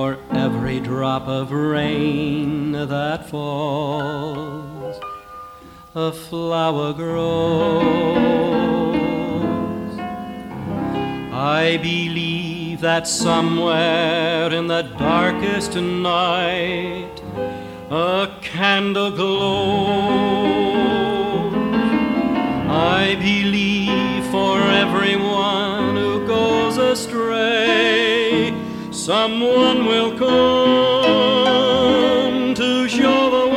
for every drop of rain that falls, a flower grows. I believe that somewhere in the darkest night a candle glows. I believe for everyone who goes astray, someone will come to show the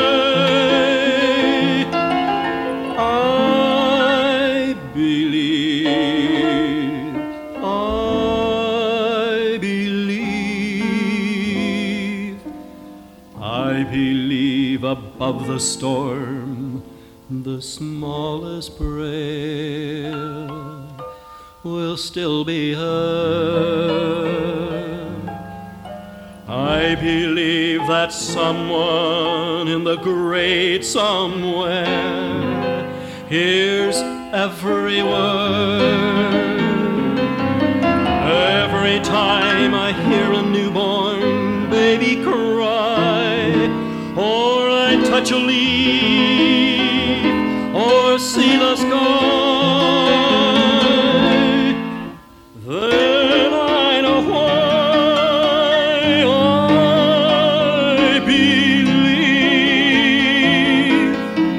way. I believe, I believe, I believe above the storm the smallest prayer will still be heard. I believe that someone in the great somewhere hears every word. Every time I hear a newborn baby cry, or I touch a leaf, or see the sky, then I know why I believe.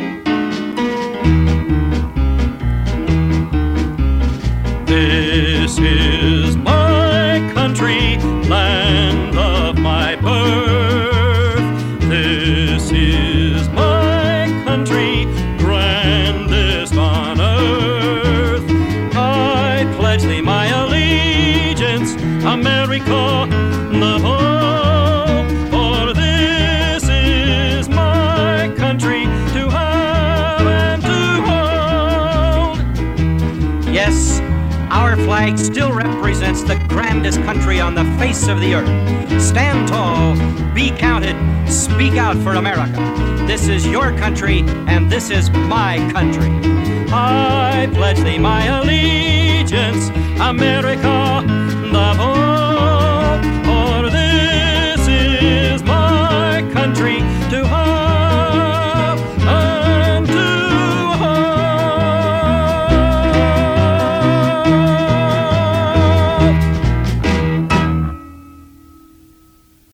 This is my country, land of my birth. This is my country, grandest on earth. I pledge thee my allegiance, America, the whole. For this is my country, to have and to hold. Yes, our flag still represents the grandest country on the face of the earth. Stand tall, be counted, speak out for America. This is your country, and this is my country. I pledge thee my allegiance, America, the voice.